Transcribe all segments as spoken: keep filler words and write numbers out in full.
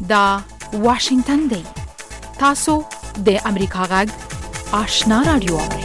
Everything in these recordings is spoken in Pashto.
دا واشنگتن دی. تاسو د امریکا غږ آشنا رادیو اورئ.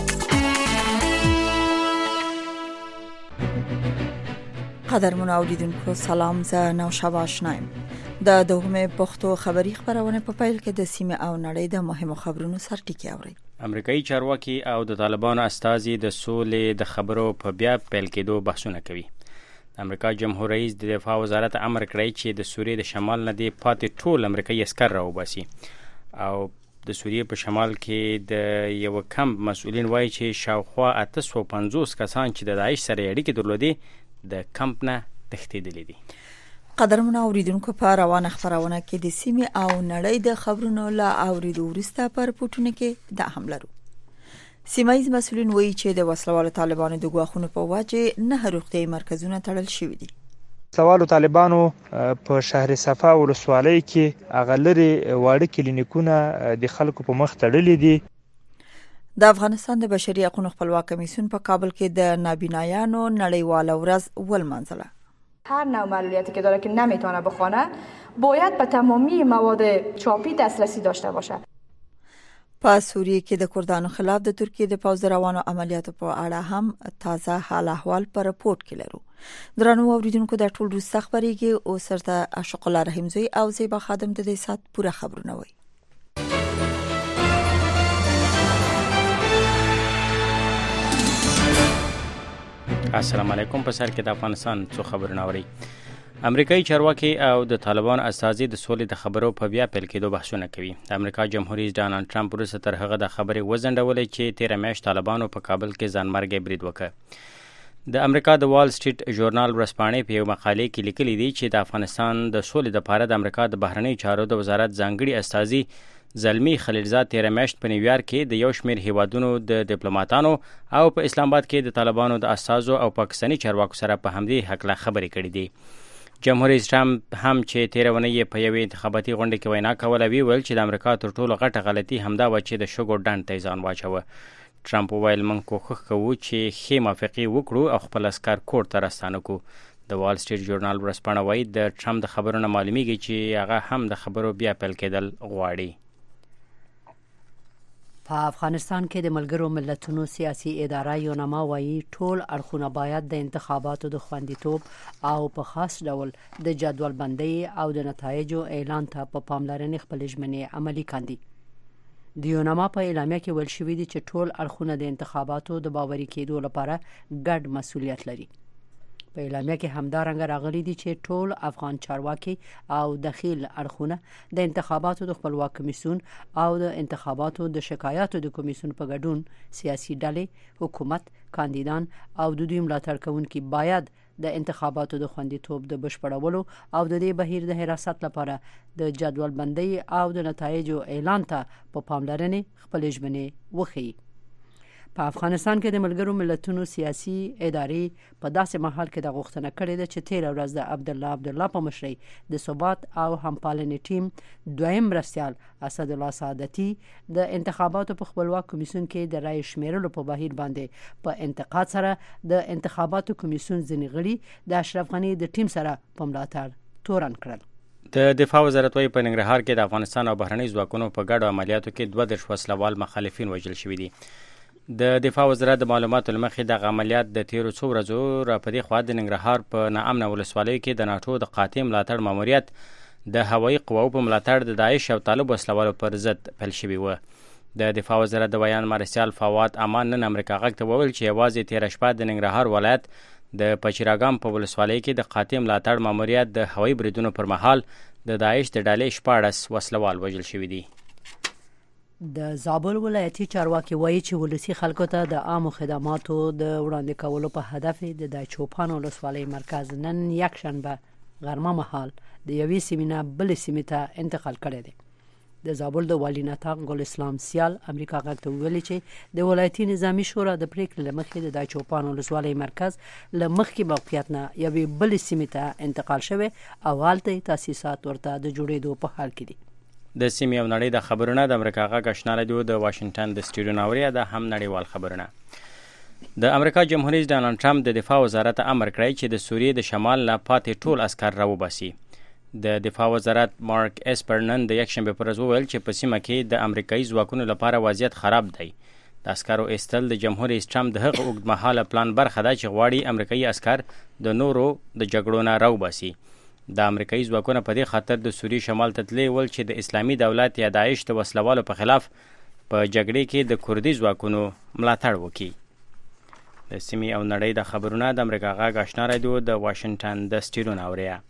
قدرمن اوریدونکو سلام، زه نوشابه آشنایم. د دوهمه پښتو خبری خبرونه په پیل کې د سیمه او نړۍ د مهمو خبرونو سرټکی اورئ. امریکایي چارواکي او د طالبانو استازي د سولې د خبرو په بیا پیل کېدو بحثونه کوي. د امریکا جمهور رئیس د دفاع وزارت امر کړی چې د سوریې د شمال نه دی پاتې ټول امریکایي عسکر راوباسي او د سوریې په شمال کې د یو کمپ مسؤلین وایي چې شاوخوا اته سوه او پنځوس کسان چې د داعش سره اړیکې درلودې د کمپ نه تښتېدلي دي. قدرمن اوریدونکو په روانه خبرونه کې د سیمه او نړۍ د خبرونو لا اوریدو وروسته پر پټونه کې د حمله رو سیمایي مسؤلین وایي چې د وسلوالو طالبانو د غواخونو په وجه نه روغتي مرکزونه تړل شوي دي. وسلوالو طالبانو په شهر صفا ولسوالۍ کې اغلري واړه کلینیکونه د خلکو په مخ تړلي دي. د افغانستان د بشري حقوقو خپلواک کمیسیون په کابل کې د نابینایانو نړیواله ورځ ولمانځله. هر نوع معلولیتی که داره که نمیتونه بخونه باید به تمامی مواد چاپی دسترسی داشته باشه. په سوریه کې د کردانو خلاف د ترکیه د پوځ روانو عملیاتو په اړه هم تازه حال احوال پر رپورت کې لرو. درنو اوریدونکو د ټول روز خبرېږي او سرته اشق الله رحیمزوی او زیبا خادم د دې سات پوره خبرونه وي. السلام علیکم. په سر کې د افغانستان څو خبرونه اورئ. امریکایي چارواکي او د طالبان استازي د سولې د خبرو په بیا پیل کېدو بحثونه کوي. د امریکا جمهور رئیس ډانلډ ټرمپ وروسته تر هغه د خبرې وځنډولې چې تېره میاشت طالبانو په کابل کې ځانمرګي برید وکړ. د امریکا د وال سټریټ ژورنال ورځپاڼې په یو مقالې کې لیکلي دي چې د افغانستان د سولې لپاره د امریکا د بهرنیو چارو د وزارت ځانګړي استازي زلمی خلیلزاد تېره میاشت په نیویارک کې د یو شمېر هیوادونو د ډیپلوماټانو او په اسلام آباد کې د طالبانو د استازو او پاکستاني چارواکو سره په همدې هکله خبرې کړې دي. جمهور رئیس ټرمپ هم چې تېره اونۍ یې په یوې انتخاباتي غونډه کې وینا کوله ویل چې د امریکا تر ټولو غټه غلطي همدا وه چې د شګو ډنډ ته یې ځان واچوه. ټرمپ وویل موږ کوښښ کوو چې ښې موافقې وکړو او خپل عسکر کور ته راستانه کړو. د وال سټریټ ژورنال ورځپاڼه وایي د ټرمپ د خبرونو معلومیږي چې هغه هم د خبرو بیا پیل کېدل غواړي. په افغانستان کې د ملګرو ملتونو سیاسي اداره یونما وایي ټول اړخونه باید د انتخاباتو د خوندیتوب او په خاص ډول د جدول بندۍ او د نتایجو اعلان ته په پاملرنې خپل ژمنې عملي کاندي. د یونما په اعلامیه کې ویل شوي دي چې ټول اړخونه د انتخاباتو د باوري کېدو لپاره ګډ مسؤلیت لري. په اعلامیه کې همدارنګه راغلي دي چې ټول افغان چارواکي او دخیل اړخونه د انتخاباتو د خپلواک کمیسیون او د انتخاباتو د شکایاتو د کمیسیون په ګډون سیاسي ډلې، حکومت، کاندیدان او د دوی ملاتړ کوونکي باید د انتخاباتو د خوندیتوب د بشپړولو او د دې بهیر د حراست لپاره د جدول بندۍ او د نتایجو اعلان ته په پاملرنې خپل ژمنې وښيي. په افغانستان کې د ملګرو ملتونو سیاسي ادارې په داسې مهال کې د غوښتنه کړې ده چې تېره ورځ د عبدالله عبدالله په مشرۍ د ثبات او همپالنې ټیم دویم مرستیال اسدالله سعادتي د انتخاباتو په خپلواک کمیسیون کې د رایې شمیرلو په بهیر باندې په انتقاد سره د انتخاباتو کمیسیون ځینې غړي د اشرف غني د ټیم سره په ملاتړ تورن کړل. د دفاع وزارت وايي په ننګرهار کې د افغانستان او بهرنۍ ځواکونو په ګډو عملیاتو کې دوه دېرش وسلوال مخالفین وژل شوي دي. د دفاع وزارت د معلوماتو له مخې دغه عملیات د تیرو څو ورځو را په دې خوا د ننګرهار په ناامنه ولسوالیو کې د ناټو د قاطع ملاتړ ماموریت د هوایي قواو په ملاتړ د داعش او طالب وسلوالو پر ضد پیل شوي وه. د دفاع وزارت د بیان مرستیال فواد امان نن امریکا غږ ته وویل چې یوازې تېره شپه د ننګرهار ولایت د پچیراګام په ولسوالۍ کې د قاطع ملاتړ ماموریت د هوایي بریدونو پر مهال د داعش د ډلې شپاړس وسلوال وژل شوي دي. د زابل ولایتي چارواکي وایي چې ولسی خلکو ته د عامو خدماتو د وړاندې کولو په هدف د دایچوپان ولسوالۍ مرکز نن یکشنبه غرمه مهال د یوې سیمې نه بلې سیمې ته انتقال کړی دی. د زابل د والي نطاق ګل اسلام سیال امریکا غږ ته ویلي چې د ولایتي نظامی شورا د پریکړې له مخې د دایچوپان ولسوالۍ مرکز له مخکې موقعیت نه یوې بلې سیمې ته انتقال شوی او هلته تاسیسات ورته د جوړېدو په حال کې دي. د سیمې او نړۍ د خبرونه د امریکا غږ آشنا رادیو د واشنگټن د سټوډیو نه اوري. دا هم نړیوال خبرونه. د امریکا جمهور رئیس ډانلډ ټرمپ د دفاع وزارت امر کړی چې د سوریې د شمال نه پاتې ټول عسکر راوباسي. د دفاع وزارت مارک اسپر نن د یکشنبه پر ورځ وویل چې په سیمه کې د امریکایي ځواکونو لپاره وضعیت خراب دی. د عسکرو ایستل د جمهور رئیس ټرمپ د هغه اوږدمهاله پلان برخه ده چې غواړي امریکایي عسکر د نورو د جګړو نه راوباسي. د امریکایي ځواکونو په دې خاطر د سوریې شمال ته تللي ول چې د اسلامي دولت یا داعش د وسلوالو په خلاف په جګړې کې د کردي ځواکونو ملاتړ وکړي. د سیمې او نړۍ د خبرونه د امریکا غږ آشنا رادیو د واشنگټن د سټیډیو نه اوري.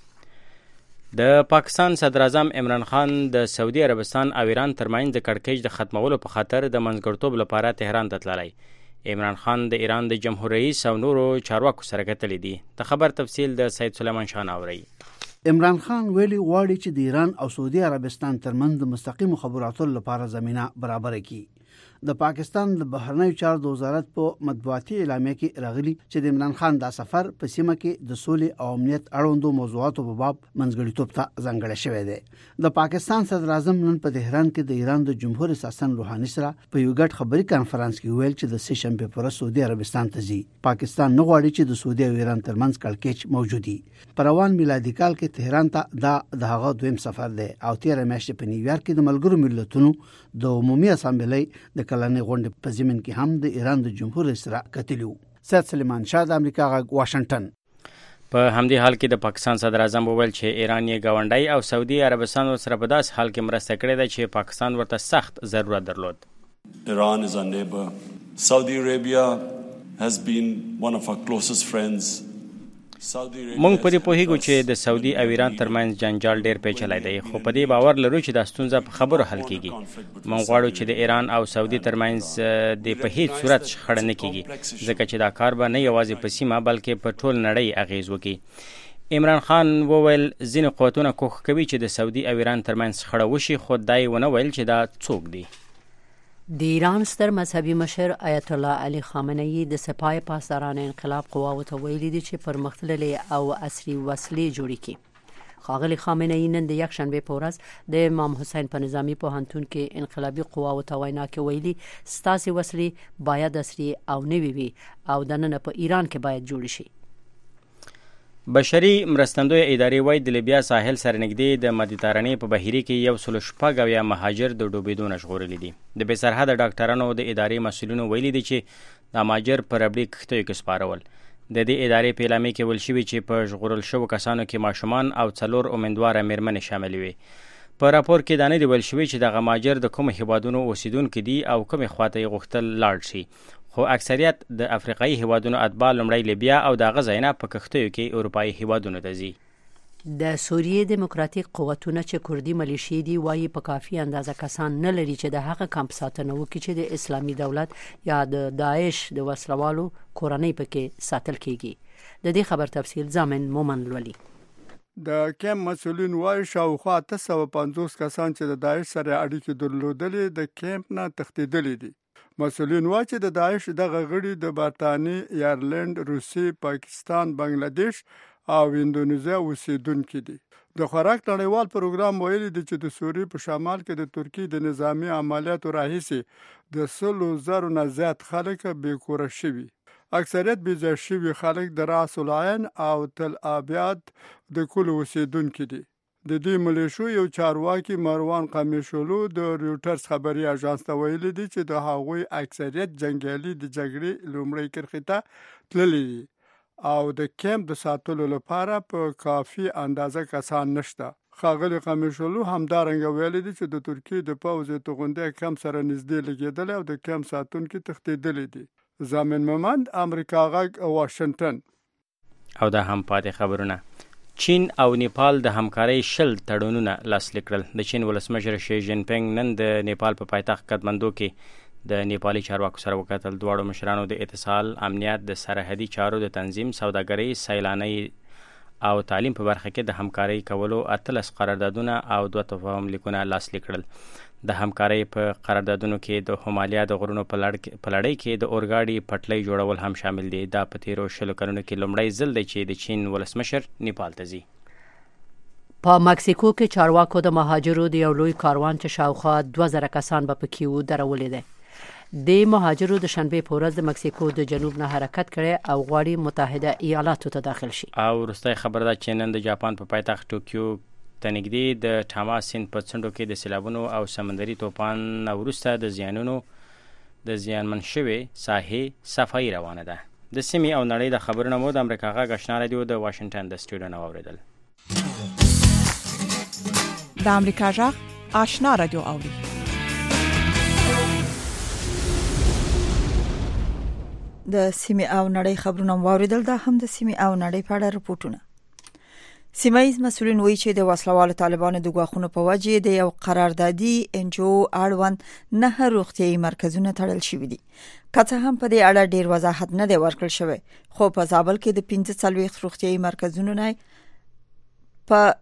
د پاکستان صدر اعظم عمران خان د سعودي عربستان او ایران ترمنځ د کړکېچ د ختمولو په خاطر د منځګړیتوب لپاره تهران ته تللی. عمران خان د ایران د جمهور رئیس او نورو چارواکو سره کتلی دي. د خبر تفصیل د سید سلیمان شاه اوري. عمران خان ویلي غواړي چې د ایران او سعودي عربستان ترمنځ د مستقیم خبرو لپاره زمينه برابر کړي. د پاکستان د بهرنیو چارو د وزارت په مطبوعاتي اعلامیه کې راغلي چې د عمران خان دا سفر په سیمه کې د سولې او امنیت اړوندو موضوعاتو په باب منځګړیتوب ته ځانګړی شوی دی. د پاکستان صدر اعظم نن په تهران کې د ایران د جمهور رئیس حسن روحاني سره په یو ګډ خبري کانفرنس کې ویل چې د سه شنبه پر سعودي عربستان ته ځي. پاکستان نه غواړي چې د سعودي او ایران ترمنځ کړکېچ موجود وي. په روان میلادي کال کې تهران ته دا د هغه دویم سفر دی او تیر میاشتې په نیویارک کې د ملګرو ملتونو د عمومي اسامبلۍ د کلنې غونډې په ضمن کې هم د ایران د جمهور رئیس سره کتلو. سید سلیمان شاه د امریکا غږ واشنگټن. په همدې حال کې د پاکستان صدر اعظم وویل چې ایران یې گاونډی او سعودي عربستان سره په داس حال کې مرسته کړې ده چې پاکستان ورته سخت ضرورت درلود. Iran is our neighbor. Saudi Arabia has been one of our closest friends. مونږ په دې پوهیږو چې د سعودي او ایران ترمنځ جنجال ډیر پیچلی دی، خو په دې باور لرو چې دا ستونزه په خبرو حل کیږي. مونږ غواړو چې د ایران او سعودي ترمنځ د په هیڅ صورت شخړه نه کیږي، ځکه چې دا کار به نه یوازې په سیمه بلکې په ټول نړۍ اغیز وکړي. عمران خان وویل ځینې قوتونه کوښښ کوي چې د سعودي او ایران ترمنځ شخړه وشي، خو دا یې ونه ویل چې دا څوک دی. د ایران ستر مذهبي مشر آیت الله علي خامنه‌ای د سپاه پاسداران انقلاب قواو ته ویلي دي چې پرمختللې او عصري وسلې جوړې کړي. ښاغلي خامنه‌ای نن د یکشنبه په ورځ د امام حسین په نظامی پوهنتون کې انقلابي قواو ته وینا کې ویلي ستاسې وسلې باید عصري او نوې وي او دننه په ایران کې باید جوړ شي. بشري مرستندوی ادارې وایي د لیبیا ساحل سره نږدې د مدیترانې په بهیري کې یو سل شپږ اویا مهاجر د ډوبېدو نه ژغورلي دي. د بې سرحده ډاکټرانو د ادارې مسؤلینو ویلي دي چې د مهاجر په ربړي کښتیو کې سپارول. د دې ادارې په اعلامیه کې ویل شوي چې په ژغورل شوو کسانو کې ماشومان او څلور امیندواره مېرمنې شاملې وي. په راپور کې دا نه دی ویل شوي چې دغه مهاجر د کومو هیوادونو اوسیدونکي دي او کومې خواته یې غوښتل لاړ شي، خو اکثریت د افریقایي هیوادونو اتباع لومړی لیبیا او د هغه ځایونه په کښتیو کې اروپایي هیوادونو ته ځي. د سوریې دیموکراتیک قوتونه چې کردي ملیشې دي وایي په کافي اندازه کسان نه لري چې د هغه کمپ ساتنه وکړي چې د اسلامي دولت یا د داعش د وسلوالو کورنۍ پکې ساتل کیږي. د دې خبر تفصیل ضامن مومن لولي. د کیمپ مسؤلین وایي شاوخوا اته سوه پنځوس کسان چې د داعش سره اړیکې درلودلې د کیمپ نه تښتېدلي دي. مسؤلین وایي چې د داعش دغه غړي د برطانیې، ایرلند، روسیې، پاکستان، بنگلاديش او اندونیزیا اوسیدونکي دي. د خوراک نړیوال پروګرام ویلي دي چې د سوریې په شمال کې د ترکیې د نظامی عملیاتو راهیسې د سلو زرو نه زیات خلک بې کوره شوي. اکثریت بې ځای شوي خلک د راس العین او تل ابیاد د کلو اوسیدونکي دي. د دې ملیشو یو چارواکي مروان قمیشولو د ریوټرز خبري اژانس ته ویلي دي چې د هغوی اکثریت جنګیالي د جګړې لومړۍ کرښې ته تللي دي او د کیمپ د ساتلو لپاره په کافي اندازه کسان نشته. ښاغلي قمیشولو همدارنګه ویلي دي چې د ترکیې د پوځ توغندۍ کیمپ سره نږدې لګېدلی او د کیمپ ساتونکي تښتېدلي دي. زامن ممند، امریکا غږ، واشنگټن. او دا هم پاتې خبرونه. چین او نیپال د همکارۍ شل تړونونه لاسلیک کړل. د چین ولسمشر شي جین پینګ نن د نیپال په پایتخت کاتماندو کې د نیپالي چارواکو سره وکتل. دواړو مشرانو د اتصال، امنیت، د سرحدي چارو د تنظیم، سوداګرۍ، سیلانۍ او تعلیم په برخه کې د همکارۍ کولو اتلس قراردادونه او دوه تفاهم لیکونه لاسلیک کړل. د همکارۍ په قراردادونو کې د همالیا د غرونو په لړۍ کې د اورګاډي پټلۍ جوړول هم شامل دي. دا په تیرو شلو کلونو کې لومړی ځل دی چې د چین ولسمشر نیپال ته ځي. په مکسیکو کې چارواکو د مهاجرو د یو لوی کاروان چې شاوخوا دوه زره کسان به پکې وو درولې دی. د مهاجرو د شنبې په ورځ د مکسیکو د جنوب نه حرکت کړي او غواړي متحده ایالاتو ته داخل شي. او وروستۍ خبره ده چې نن د جاپان په پایتخت ټوکیو ته نږدې د ټاما سیند په څنډو کې د سیلابونو او سمندري طوفان وروسته د زیانونو د زیانمن شوې ساحې صفایي روانه ده. د سیمې او نړۍ د خبرونو مو د امریکا غږ آشنا رادیو د واشنگټن د سټوډیو نه واوریدل. د امریکا غږ آشنا رادیو اوري. د سیمې او نړۍ خبرونه واوریدل. دا هم د سیمې او نړۍ په اړه رپورټونه. سیمایي مسؤلین وایي چې د وسلوالو طالبانو د غواخونو په وجه د یو قراردادي انجو اړوند نه روغتيایي مرکزونه تړل شوي دي. که څه هم په دې اړه ډیر وضاحت نه دی ورکړل شوی، خو په زابل کې د پنځه څلوېښت روغتيایي مرکزونو نه په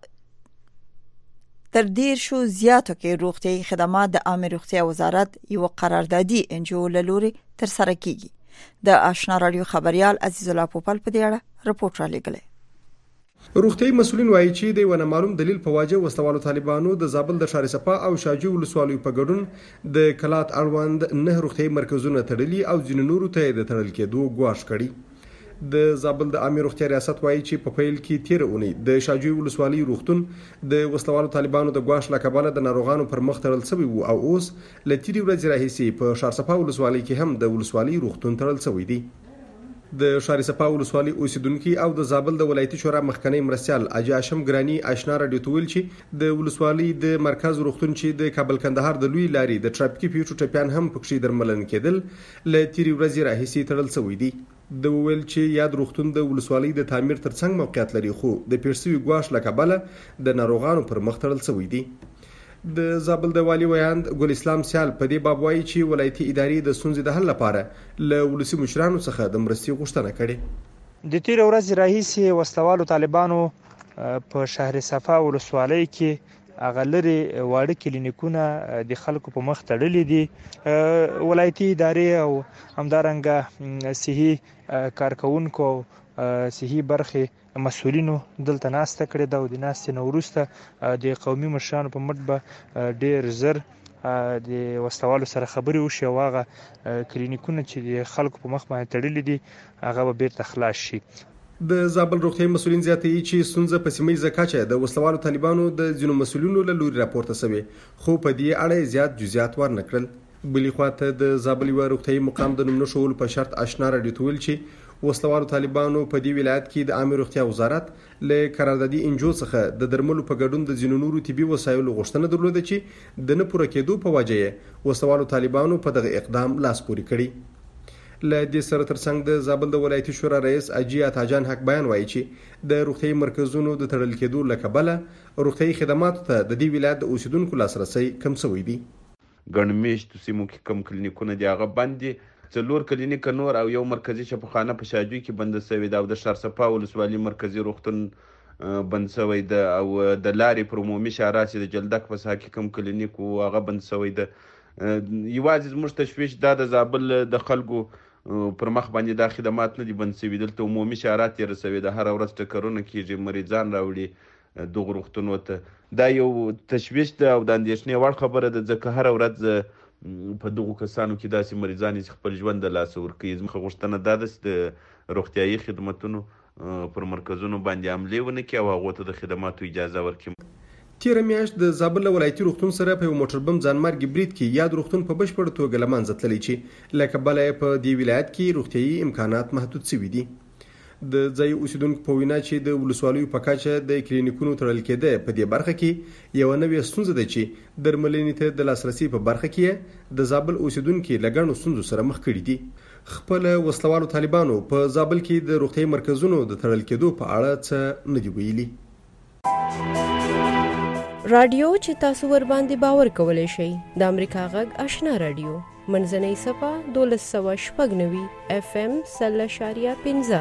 تر ډیر شو زیاتو کې روغتيایي خدمات د عامه روغتیا وزارت یو قراردادي انجو له لوري تر سره کیږي. د آشنا رادیو خبريال عزیز الله پوپل په دې اړه رپورټ را لګلې. روغتيایي مسؤلین وایي چې د ونه معلوم دلیل په واجه وسلوالو طالبانو د زابل د شارع صفا او شاجوی ولسوالیو په ګډون د کلات اړوند نه روغتيایي مرکزونه تړلي او ځینو نورو ته د تړل کېدو غواړ کړي. د زابل د عامه روغتیا ریاست وایي چې په پیل کې تیر اونۍ د شاجوی ولسوالۍ روغتون د وسلوالو طالبانو د غواش لکباله د ناروغانو پر مخ تړل شوی وو او اوس لتیری ورځ راهیسي په شارصفا ولسوالۍ کې هم د ولسوالۍ روغتون تړل شوی دی. د شارصفا ولسوالۍ اوسیدونکو او د زابل د ولایتي شورا مخکنی مرستيال اجي هاشم ګرانی آشنا رادیو تویل چې د ولسوالۍ د مرکز روغتون چې د کابل کندهار د لوی لاري د ټرافیکي پیښو ټپيان هم پکښې درملن کېدل لتیری ورځ راهیسي تړل شوی دی. د ویل چې یاد روغتون د ولسوالۍ د تعمیر ترڅنګ موقعیت لري، خو د پیرسوي غواش لکباله د ناروغانو پر مخ تړل شوی دی. د زابل د والی ویاند ګل اسلام سیال په دې باب وایي چې ولایتي ادارې د ستونزې د حل لپاره له ولسي مشرانو څخه د مرستې غوښتنه کړې. د تیر ورځ راهیسي وسلوالو طالبانو په شهر صفا ولسوالۍ کې اغلري واړه کلینیکونه د خلکو په مخ تړلې دي. ولایتي ادارې او همدارنګه صحي کارکونکو صحي برخه مسؤلینو دلته ناسته کړې ده او د ناستې نو وروسته د قومي مشرانو په مټ به ډېر زر د وسلوالو سره خبرې وشي او هغه کلینیکونه چې د خلکو په مخ باندې تړلي دي هغه به بیرته خلاص شي. د زابل روغتيایي مسؤلین زیاتوي چې ستونزه په سیمه کچه د وسلوالو طالبانو د ځینو مسؤلینو له لوري راپورته شوی، خو په دې اړه زیات جزئیات ورنکړل. بلې خواته د زابل یو روغتيایي مقام د نوم نشول په شرط آشنا رادیو تویل چې وسلوالو طالبانو په دې ولایت کې د عامه روغتیا وزارت له قراردادي انجو څخه د درملو په ګډون د ځینو نورو طبي وسایلو غوښتنه درلوده چې د نه پوره کېدو په وجه وسلوالو طالبانو په دغه اقدام لاس پوري کړی. له دې سره ترڅنګ د زابل د ولایتي شورا رئیس اجي اتاجان حق بیان وایي چې د روغتيایي مرکزونو د تړل کېدو لکباله روغتيایي خدماتو ته د دې ولایت د اوسیدونکو لاسرسي کم شوی دی. ګڼمیشتو سیمو کې کم کلینیکونه دي هغه باندې څلور کلینیک نور او یو مرکزی شفاخانه په شاجوی کې بند شوی ده او د شارصفا ولسوالۍ مرکزی روغتون بند شوی ده او د لارې پر عمومي شارع چې د جلدک په ساحه کې کم کلینیک او هغه بند شوی ده. یوازې زموږ تشویش دا د زابل د خلکو پر مخ باندې دا خدمات نه دي بند شوي، دلته عمومي شارع تېره شوې ده، هره ورځ ټکرونه کېږي، مریضان راوړي دغو روغتونو ته. دا یو تشویش ده او د اندېښنې وړ خبره ده ځکه هره ورځ په دغو کسانو کې داسې مریضان چې خپل ژوند د لاسه ورکوي. زموږ غوښتنه دا ده چې د روغتیایي خدمتونو پر مرکزونو باندې حملې ونه کړي او هغو ته د خدماتو اجازه ورکړي. تیره میاشت د زابل ولایتي روغتون سره په یو موټر بم ځانمرګي برید کې یاد روغتون په بشپړ توګه له منځه تللی چې له کبله په دې ولایت کې روغتیایي امکانات محدود شوي دي. د ځای اوسیدونکو په وینا چې د ولسوالیو په کچه د کلینیکونو تړل کېده په دې برخه کې یو نوې ستونزه ده چې درملنې ته د لاسرسي په برخه کې د زابل اوسیدونکو له ګڼو ستونزو سره مخ کړي دي. خپل وسلوالو طالبانو په زابل کې د روغتیایي مرکزونو د تړل کېدو په اړه څه نه دی ویلي. رادیو چې تاسو ور باندې باور کولای شئ د امریکا غږ آشنا رادیو منځنۍ صفه دولس سوه شپږ نوي اف ام سل اشاریه پنځه.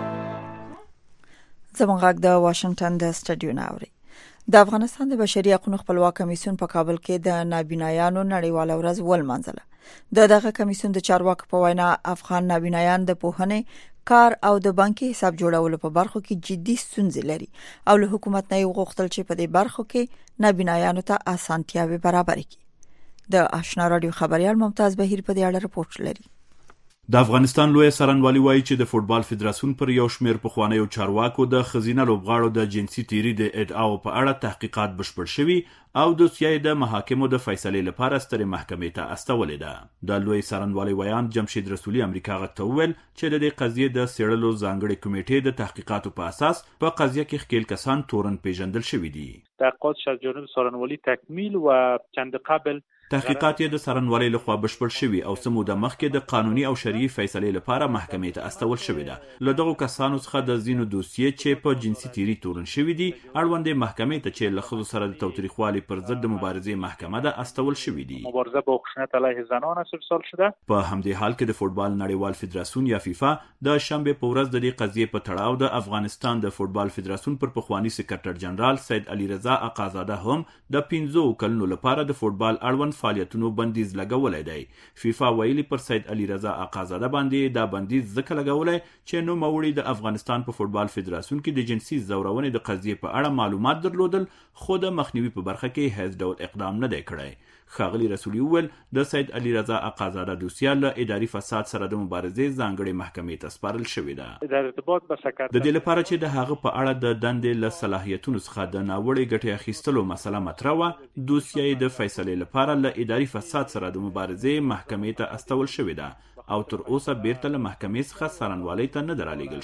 زموږ غږ د واشنگټن د سټډیو نه اوري. د افغانستان د بشري حقوقو خپلواک کمیسیون په کابل کې د نابینایانو نړیواله ورځ ولمانځله. د دغه کمیسیون د چارواکو په وینا افغان نابینایان د پوهنې، کار او د بانکي حساب جوړولو په برخو کې جدي ستونزې لري او له حکومت نه غوښتل چې په دې برخو کې نابینایانو ته اسانتیاوې برابر کړي. د آشنا رادیو خبريال ممتاز بهیر په دې اړه رپورټ لري. د افغانستان لوی سرنوالي وایي چې د فوټبال فدراسیون پر یو شمېر پخوانیو چارواکو د ښځینه لوبغاړو د جنسي تیري د ادعاو په اړه تحقیقات بشپړ شوي او دوسیه د محاکمو د فیصلې لپاره سترې محکمې ته استولې ده. د لوی سرنوالي ویان جمشید رسولي امریکا غږ ته وویل چې د دې قضیې د څېړلو ځانګړې کمیټې د تحقیقاتو په اساس په قضیه کې ښکېل کسان تورن پیژندل شوي دي. تحقیقاتش از جانب سارنوالی تکمیل و چند قبل تحقیقات یې د سرنوالۍ لخوا بشپړ شوي او څه موده مخکې د قانوني او شرعي فیصلې لپاره محکمې ته استول شوې ده. له دغو کسانو څخه د ځینو دوسیې چې په جنسي تیري تورن شوي دي اړوندې محکمې ته چې له ښځو سره د تاوتریخوالي پر ضد د مبارزې محکمه ده استول شوي دي. مبارزه با خشونت علیه زنان استفسار شده. په همدې حال کې د فوټبال نړیوال فدراسیون یا فیفا د شنبې په ورځ د دې قضیې په تړاو د افغانستان د فوټبال فدراسیون پر پخواني سکرټر جنرال سید علیرضا اقازاده هم د پنځو کلونو لپاره د فوټبال اړوند فعالیتونو بندیز لګولی دی. فیفا ویلي پر سید علیرضا اقازاده باندې دا بندیز ځکه لګولی چې نوموړي د افغانستان په فوټبال فدراسیون کې د جنسي زورونې د قضیې په اړه معلومات درلودل خو د مخنیوي په برخه کې هیڅ ډول اقدام نه دی کړی. ښاغلي رسولي وویل د سید علیرضا اقازاده دوسیه له اداري فساد سره د مبارزې ځانګړې محکمې ته سپارل شوې ده. در ارتباط به سکرتر د دې لپاره چې د هغه په اړه د دندې له صلاحیتونو څخه د ناوړې ګټې اخیستلو مسله مطرح وه، دوسیه یې د فیصلې لپاره له اداري فساد سره د مبارزې محکمې ته استول شوې ده او تر اوسه بیرته له محکمې څخه سرنوالۍ ته نه ده رالیږل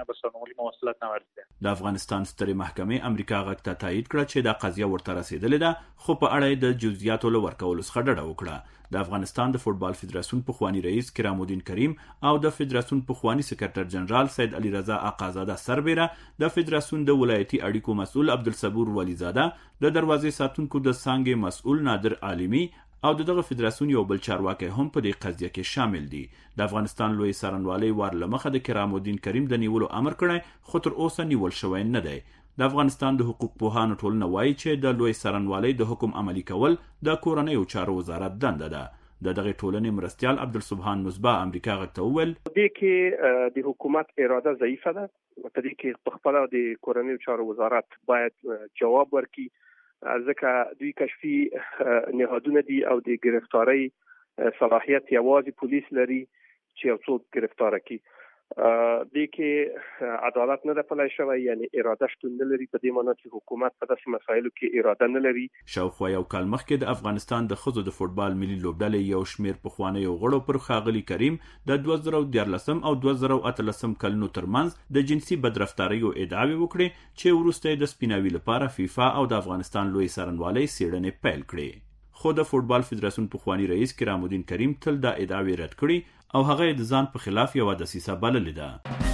شوې. د افغانستان سترې محکمې امریکا غږ ته تایید کړه چې دا قضیه ورته رسېدلې ده خو په اړه یې د جزئیاتو له ورکولو څخه ډډه وکړه. د افغانستان د فوټبال فدراسیون پخوانی رئیس کرام الدین کریم او د فدراسیون پخوانی سکرټر جنرال سید علیرضا اقازاده سربیره د فدراسیون د ولایتي اړیکو مسؤل عبدالصبور ولیزاده، د دروازې ساتونکو د څانګې مسؤل نادر عالمي او دغه فدراسیون یو بل چارواکي هم په دې قضیه کې شامل دي. د افغانستان لوی سرنوالۍ وار له مخه د کرام الدین کریم د نیولو امر کړی خو تر اوسه نیول شوی نه دی. د افغانستان د حقوق پوهانو ټولنه وایي چې د لوی سرنوالۍ د حکم عملي کول د کورنیو چارو وزارت دنده ده. د دغه ټولنې مرستیال عبدالسبحان مصباح امریکا غږ ته وویل دې کې د حکومت اراده ضعیفه ده. په دې کې په خپل د کورنیو چارو وزارت باید جواب ورکړي ځکه دوی کشفي نهادونه دي او د گرفتاری صلاحیت یوازې پولیس لري چې یو څوک گرفتار کړي. دې کې عدالت نه ده پلی شوی، یعنی اراده شتون نه لري، په دې معنی چې حکومت په داسې مسایلو کې اراده نه لري. شاوخوا یو کال مخکې د افغانستان د ښځو د فوټبال ملي لوبډلې یو شمېر پخوانیو غړو پر ښاغلي کریم د دوه زره دیارلسم او دوه زره اتلسم کلونو ترمنځ د جنسي بدرفتاریو ادعاوې وکړې چې وروسته یې د سپیناوي لپاره فیفا او د افغانستان لوی سرنوالۍ څېړنې پیل کړې. خو د فوټبال فدراسیون پخوانی رئیس کرام الدین کریم تل دا ادعاوې رد کړي او هغه یې د ځان په خلاف یوه دسیسه بللې ده.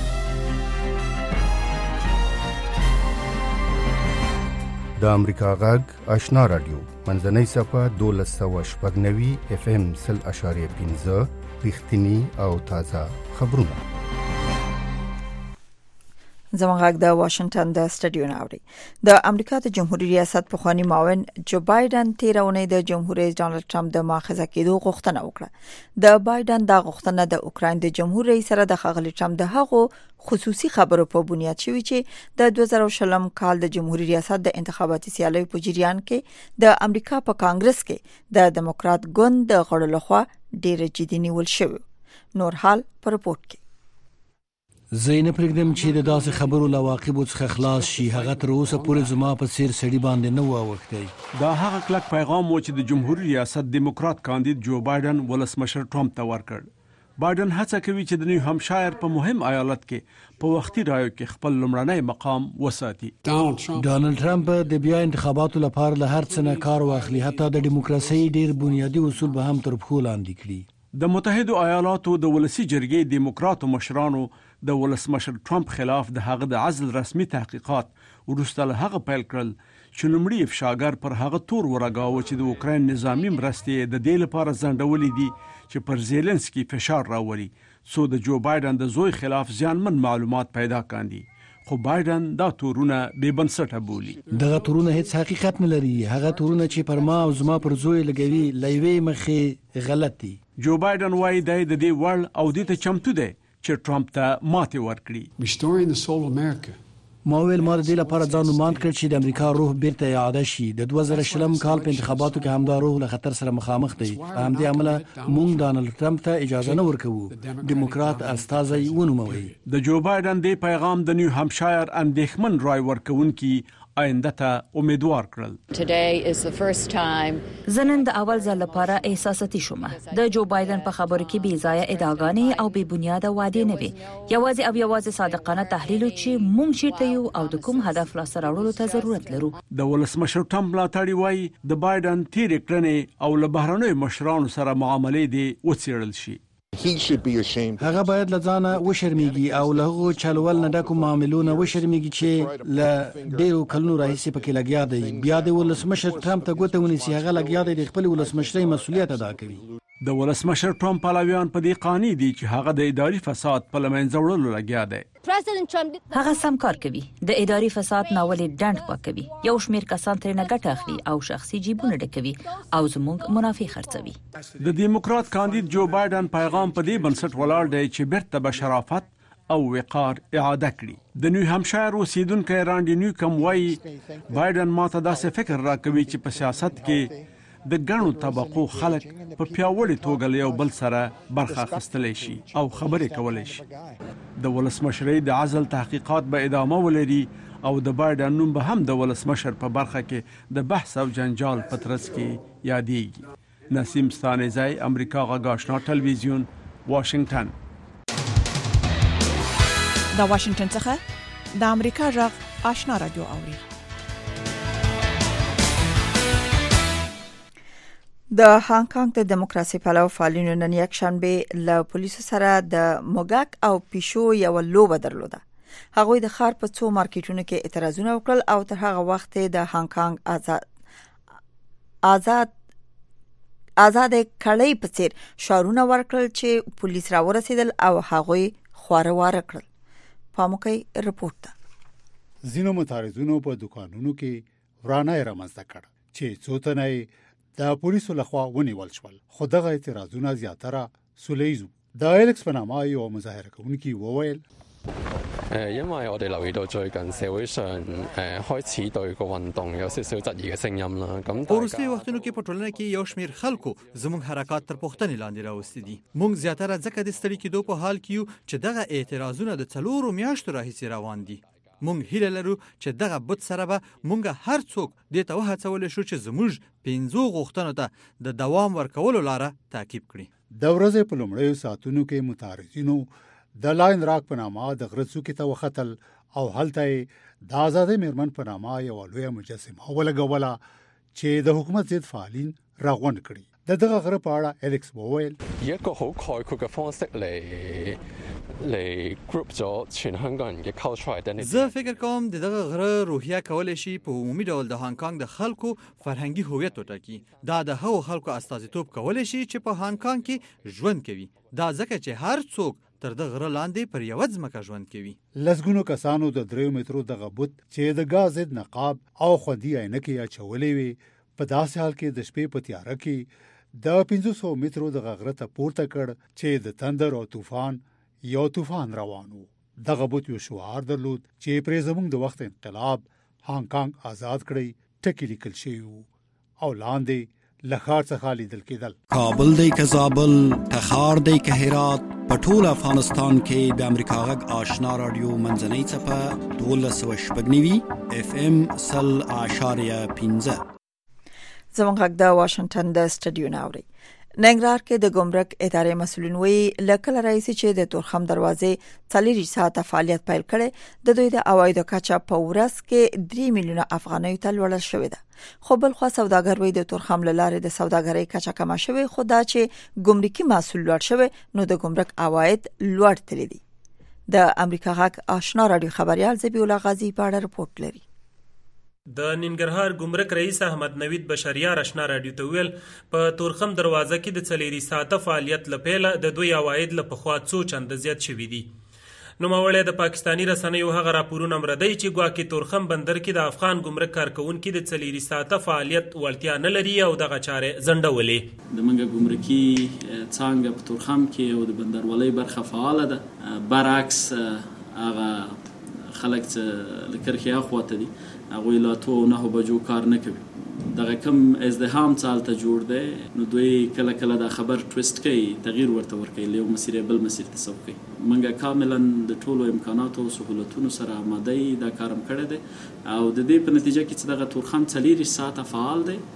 د امریکا غږ آشنا رادیو منځنۍ صفحه دولس سوه شپږ نوي اف ام سل اشاریه پنځه رښتینی او تازه خبرونه. زموږ غږ د واشنگټن د سټډیو ناوړي. د امریکا د جمهوریت ریاست پخوانی معاون جو بایدن تیر اونۍ د جمهور رئیس ډانلډ ټرمپ د مؤاخذه کېدو غوښتنه وکړه. د بایدن د غوښتنه د اوکراین د جمهور رئیس سره د ښاغلي ټرمپ د هغو خصوصي خبرو په بنیاد شوی چې د دوه زره شلم کال د جمهوریت ریاست د انتخاباتي سیالیو په جریان کې د امریکا په کانګرس کې د دموکرات ګوند د غړو لخوا ډېر جدي نیول شوی. نور حال پر رپورټ کې زه نه پرېږدم چې د داسې خبرو له عواقبو څخه خلاص شي. هغه تر اوسه پورې زما په څیر سړي باندې نه و اوښتی. دا هغه کلک پیغام و چې د جمهوریت ریاست دیموکرات کاندید جو بایدن ولسمشر ټرمپ ته ورکړ. بایدن هڅه کوي چې د نیو همشایر په مهم ایالت کې په وختي رایو کې خپل لومړنی مقام وساتي. ډانلډ ټرمپ د بیا انتخاباتو لپاره له هر څه نه کار واخلي، حتی د دیموکراسۍ ډېر بنیادي اصول به هم تر پښو لاندې کړي. د متحدو ایالاتو د ولسی جرګې دیموکراتو مشرانو د ولسمشر ټرمپ خلاف د هغه د عزل رسمي تحقیقات وروسته له هغه پیل کړل چې لومړی افشاګر پر هغه تور ورګاوه چې د اوکراین نظامی مرستې د دې لپاره ځنډولې دي چې پر زیلنسکي فشار راوړي څو د جو بایدن د زوی خلاف ځانمن معلومات پیدا کاندي. خو بایدن دا تورونه بې بنسټه بولي. دغه تورونه هیڅ حقیقت نه لري. هغه تورونه چې پر ما او زما پر زوی لګوي لوی مخې غلط دي. جو بایدن وایي دی د دې وړ او دې ته چمتو دی چې ټرمپ ته ماتې ورکړي. ما ویل ما د دې لپاره ځان نوماند کړ چې د امریکا روح بیرته اعاده شي. د دوه زره شلم کال په انتخاباتو کې همدا روح له خطر سره مخامخ دی. په همدې امله موږ ډانلډ ټرمپ ته اجازه نه ورکوو ډیموکرات استازی ونوموي. د جو بایدن د پیغام د نیو همشایر اندېښمن رای ورکوونکي آینده ته امیدوار کړل. زنن د اول ځل لپاره احساساتي شوم. د جو بایدن په خبرو کې بې ځایه ادعاګانې او بې بنیاده وعدې نه وي. یوازې او یوازې صادقانه تحلیل چې موږ چیرته یو او د کوم هدف لاسته راوړلو ته ضرورت لرو. د ولسمشر ټرمپ ملاتړي وایي د بایدن تیرې کړنې او له بهرنیو مشرانو سره معاملې دي وڅېړل شي. هغه باید له ځانه وشرمېږي او له هغو چلول نه ډکو معاملو نه وشرمېږي چې له ډېرو کلونو راهیسې پکې لګیا دی. بیا د ولسمشر ټرمپ ته ګوته ونیسي. هغه لګیا دی د خپل ولسمشرۍ مسؤلیت ادا کوي. د ولسمشر ټرمپ پلویان په دې قانع دي چې هغه د اداري فساد په له منځه وړلو لګیا دی. هغه سم کار کوي. د اداري فساد ناولې ډنډ پاکوي. یو شمېر کسان ترې نه ګټه اخلي او شخصي جیبونه ډکوي او زموږ منافع خرڅوي. د دیموکرات کاندید جو بایدن پیغام په دې بنسټ ولاړ دی چې بیرته به شرافت او وقار اعاده کړي. د نیو همشایر اوسیدونکی رانډي نیوکم وایي بایدن ماته داسې فکر راکوي چې په سیاست کې د ګڼو طبقو خلک په پیاوړې توګه له یو بل سره برخه اخیستلی شي او خبرې کولی شي. د ولسمشرۍ د عزل تحقیقات به ادامه ولري او د بایدن نوم به هم د ولسمشر په برخه کې د بحث او جنجال په ترڅ کې یادېږي. نسیم ستانیزی، امریکا غږ آشنا ټلویزیون، واشنگټن. د واشنگټن څخه د امریکا غږ آشنا رادیو اوري. د هانګ کانګ د دیموکراسي پلو فعالینو نن یک شنبه له پولیسو سره د موګاک او پیشو یو لوبه درلوده. هغوی د ښار په څو مارکیټونو کې اعتراضونه وکړل او تر هغه وخت د هانګ کانګ آزاد آزاد آزاد کړۍ په څیر شعارونه ورکړل چې پولیس را ورسېدل او هغوی خواره واره کړل. پاموکي رپورټ ده. ځینو متعارضونو په دکانونو کې ورانه رامنځته کړ چې څو تنه د پولیسو لخوا ونیول شول. خو دغه اعتراضونه زیاتره سولیزو. د ایلکس په نامه یو مظاهره کوونکی وویل 因為我哋留意到最近社會上誒開始對個運動有少少質疑嘅聲音啦。咁 په وروستیو وختونو کې په ټولنه کې یو شمېر خلکو زموږ حرکات تر پوښتنې لاندې راوستي دي. موږ زیاتره ځکه د ستړي کېدو په حال کې یو چې دغه اعتراضونه د څلورو میاشتو راهیسې روان دي. موږ هیله لرو چې دغه بوت سره به موږ هر څوک دې ته وهڅولی شو چې زموږ پنځو غوښتنو ته د دوام ورکولو لاره تعقیب کړي. د ورځې په لومړیو ساعتونو کې متعارضینو د لاین راک په نامه د غره څوکې ته وختل او هلته د آزادۍ میرمن په نامه یوه لویه مجسمه ولګوله چې د حکومت ضد فعالین راغونډ کړي. د دغه غره په اړه الیکس وویل 一個好概括嘅方式嚟嚟 group 咗全香港人嘅 culture identity. زه فکر کوم د دغه غره روحیه کولی شي په عمومي ډول د هانګ کانګ د خلکو فرهنګي هویت وټاکي. دا د هغو خلکو استازیتوب کولی شي چې په هانګ کانګ کې ژوند کوي. دا ځکه چې هر څوک تر د غره لاندې پر یوه ځمکه ژوند کوي. لسګونو کسانو د دریو مترو دغه بوت چې د ګاز ضد نقاب او خوندي عینکې اچولې وي په داسې حال کې د شپې په تیاره کې د پنځه سوه مترو دغه غره ته پورته کړ چې د تندر او طوفان یو طوفان روان و. دغه بوت یو شعار درلود چې پرې زموږ د وخت انقلاب هانګ کانګ آزاد کړی ټکي لیکل شوی و او لاندې له ښار څخه لیدل کېدل. کابل دی که زابل، تخار دی که هرات، په ټول افغانستان کې د امریکا غږ آشنا رادیو منځنۍ څپه دولس سوه شپږ نوي اف ام سل اعشاریه پنځه. زموږ غږ د واشنگټن د سټډیو ناوړي. ننګرهار کې د ګمرک ادارې مسؤلین وی لکه رئیس چې د تورخم دروازې څلور ساعته فعالیت پیل کړي د دوی د عوایدو کچه په ورځ کې درې میلیونه افغانۍ ته لوړه شوې ده. خو بل خو سوداګر وی د تورخم لاره د سوداګرۍ کچه کمه شوې، خو دا چې ګمرکي محصول لوړ شوی نو د ګمرک عواید لوړ تللی دي. د امریکا غږ آشنا رادیو خبريال ذبیح الله غازی په اړه رپورټ لري. د ننګرهار ګمرک رئیس احمد نوید بشریار آشنا رادیو ته ویل په تورخم دروازه کې د څلوري ساعته فعالیت لپاره د دوی عواید له پخوا څو چند زیات شوي دي. نوموړی د پاکستانی رسنیو هغه راپورونه مردی چې ګواکې تورخم بندر کې د افغان ګمرک کارکونکو د څلوري ساعته فعالیت وړتیا نه لري او دغه چارې ځنډولې. د منګه ګمرکي څانګه په تورخم کې او د بندرولۍ برخه فعاله ده، برعکس هغه خلک چې له کرښې اخواته دي هغوی لا اتو او نهو بجو کار نه کوي. دغه کم ازدحام څه هلته جوړ دی نو دوی کله کله دا خبر ټویسټ کوي، تغییر ورته ورکوي، له یو مسیر بل مسیر ته سوق کوي. موږ کاملا د ټولو امکاناتو او سهولتونو سره آماده یو، دا کار هم کړی دی او د دې په نتیجه کې چې دغه تورخم څلېرویشت ساعته فعال دی،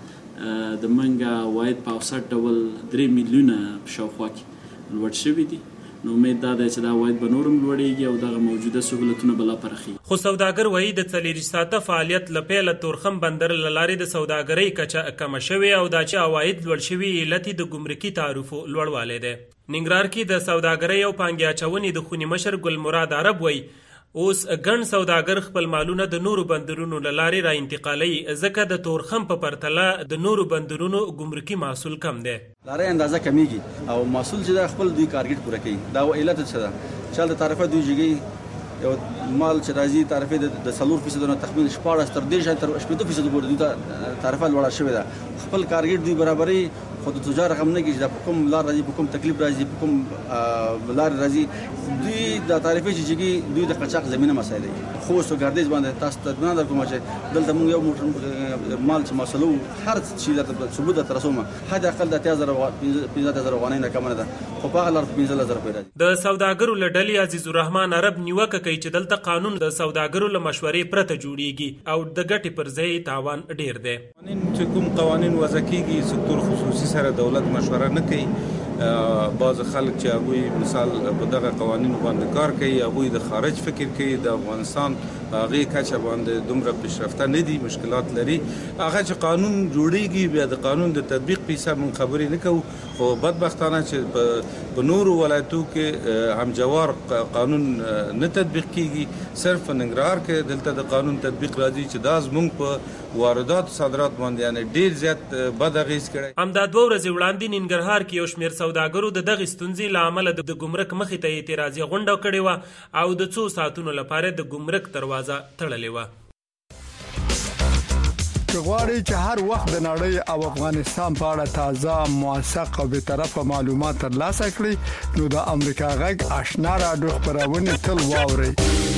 د موږ عواید په اوسط ډول درې میلیونه په شاوخوا کې لوړ شوي دي. نو امید دا دی چې دا عواید به نورم لوړېږي او دغه موجوده سهولتونه به لا پراخېږي. خو سوداګر وایي د څلېرویشت ساعته فعالیت له پیله تورخم بندر له لارې د سوداګرۍ کچه کمه شوې او دا چې عواید لوړ شوي علت یې د ګمرکي تعرفو لوړوالی دی. ننګرهار کې د سوداګرۍ او پانګې اچونې د خوني مشر ګل مراد عرب وایي اوس ګڼ سوداګر خپل مالونه د نورو بندرونو له لارې را انتقالوي ځکه د تورخم په پرتله د نورو بندرونو ګمرکي محصول کم دی. لارې اندازه کمیږي او محصول چې د خپل دوی کارګیټ پوره کوي. دا علت څه ده چې د تعرفه دوی جګي یو مال چې راځي تعرفه د څلور فیصد نه تخمین شپاړس تر دېرش تر شپږ فیصد پورې دوی تعرفه لوړه شوې ده. خپل کارګیټ دوی برابري خو د تجار رقم نه کېږي، د کوم لار راځي، په کوم تکلیف راځي، په کوم لار راځي، دوی د تعرفې چې جګي دوی د قاچاق زمینه مسایل دي. خو سوګردیز باندې تاسو ته اطمینان درکوم چې دلته موږ یو موټر مال چې مسلو هر شي درته ثبوت درته رسوم حد اقل د اتیا زره پنځه زره افغانۍ نه کم نه ده، خو په هغه لار پنځه زره روپۍ راځي. د سوداګرو له ډلې عزیز الرحمن عرب نیوکه کوي چې دلته قانون د سوداګرو له مشورې پرته جوړیږي او د ګټې پر ځای تاوان ډیر دی. چې کوم قوانین وضع کیږي سکتور خصوصي سره دولت مشوره نه کوي. بعض خلک چې هغوی مثال په دغه قوانینو باندې کار کوي، هغوی د خارج فکر کوي، د افغانستان په هغې کچه باندې دومره پیشرفته نه دي، مشکلات لري. هغه چې قانون جوړیږي بیا د قانون د تطبیق په حساب موږ خبرې نه کوو، خو بدبختانه چې په نورو ولایتو کې همجوار قانون نه تطبیق کیږي. صرف په ننګرهار کې دلته د قانون تطبیق راځي چې دا زموږ په واردات صادرات باندې یعنې ډېر زیات بد اغېز کړی. همدا دوه ورځې وړاندې ننګرهار کې یو شمېر سوداګرو د دغې ستونزې له امله د ګمرک مخې ته اعتراضي غونډه کړې وه او د څو ساعتونو لپاره د ګمرک دروازه تړلې وه. که غواړئ چې هر وخت د نړۍ او افغانستان په اړه تازه، موثق او بېطرفه معلومات ترلاسه کړئ نو د امریکا غږ آشنا راډیو خپرونې تل واورئ.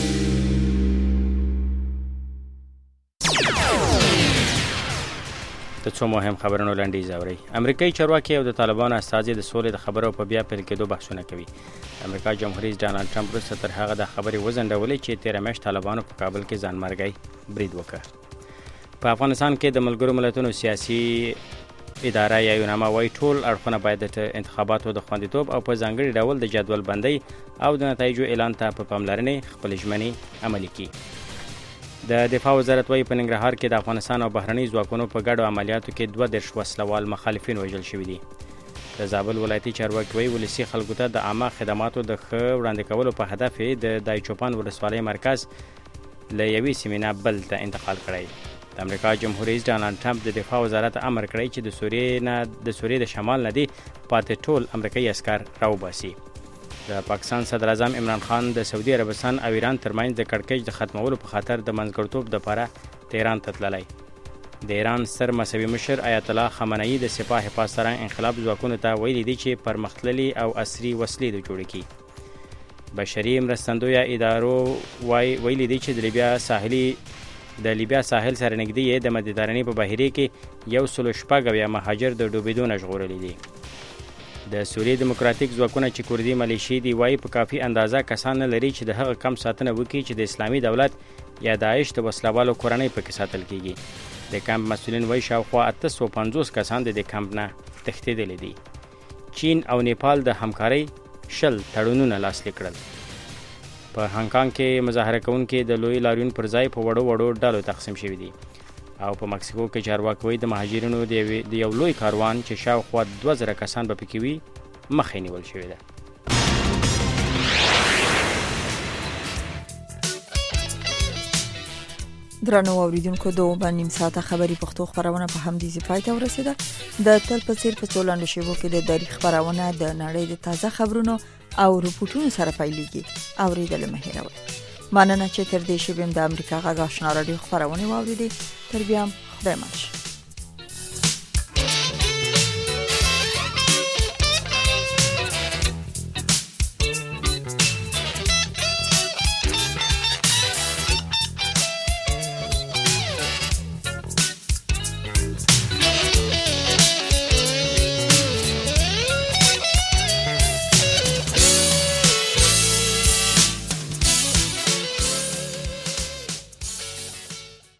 د څو مهم خبرونو لنډیز اورئ. امریکایي چارواکي او د طالبانو استازي د سولې د خبرو په بیا پیل کېدو بحثونه کوي. امریکا جمهور رئیس ډانلډ ټرمپ وروسته تر هغه د خبرې وځنډولې چې تېره میاشت طالبانو په کابل کې ځانمرګی برید وکړ. په افغانستان کې د ملګرو ملتونو سیاسي اداره یا یوناما وايي ټول اړخونه باید د انتخاباتو د خوندیتوب او په ځانګړي ډول د جدول بندۍ او د نتایجو اعلان ته په پاملرنې خپلې ژمنې عملي کړي. د دفاع وزارت وايي په ننګرهار کې د افغانستان او بهرني ځواکونو په ګډو عملیاتو کې دوه دېرش وسلوال مخالفین وژل شوي دي. د زابل ولایتي چارواکي وايي ولسي خلکو ته د عامه خدماتو د ښه وړاندې کولو په هدف یې د دایچوپان ولسوالۍ مرکز له یوې سیمې نه بل ته انتقال کړی. د امریکا جمهور رئیس ډانلډ ټرمپ د دفاع وزارت امر کړی چې د سوریې نه د سوریې د شمال نه دي پاتې ټول امریکایي عسکر راوباسي. د پاکستان صدر اعظم عمران خان د سعودي عربستان او ایران ترمنځ د کړکېچ د ختمولو په خاطر د منځګړیتوب دپاره تهران ته تللی. د ایران ستر مذهبي مشر آیت الله خامنه‌ای د سپاه حفاظ انقلاب ځواکونو ته ویلي دي چې پرمختللي او عصري وسلې د جوړ کړي. بشري مرستندویه ادارو ویلي دي چې د لیبیا ساحلي د لیبیا ساحل سره نږدې د مدیترانې په بحیرې کې یو سل شپږ اویا مهاجر د ډوبېدو نه ژغورلي دي. د سوریې دیموکراتیک ځواکونه چې کوردي ملیشې دي وايي په کافي اندازه کسان نه لري چې د هغه کم ساتنه وکړي چې د اسلامي دولت یا داعش د وسلوالو کورنۍ پکې ساتل کیږي. د کمپ مسؤلین وايي شاوخوا اته سوه پنځوس کسان د دې کمپ نه تښتېدلي دي. چین او نیپال د همکارۍ شل تړونونه لاسلیک کړل. په هانګ کې مظاهره کوونکي د لوی لاریون پر ځای په وړو وړو ډلو تقسیم شوي دي او په مکسیکو کې چارواکي وايي د مهاجرینو د یو لوی کاروان چې شاوخوا دوه زره کسان به پکې وي مخې نیول شوې ده. درنو اوریدونکو دوه نیم ساعته خبري پښتو خبرونه په همدې ځای پای ته ورسیده. د تل په څیر په څولانو شیبو کې د تاریخ خبرونه د نړۍ د تازه خبرونو او رپورټونو سره پیلېږي. اوریدل مه هېروئ. مننه چې تر دې شیبې د امریکا غږ آشنا راډیو خبرونه واوریدې. تر بیا خدای ماشه.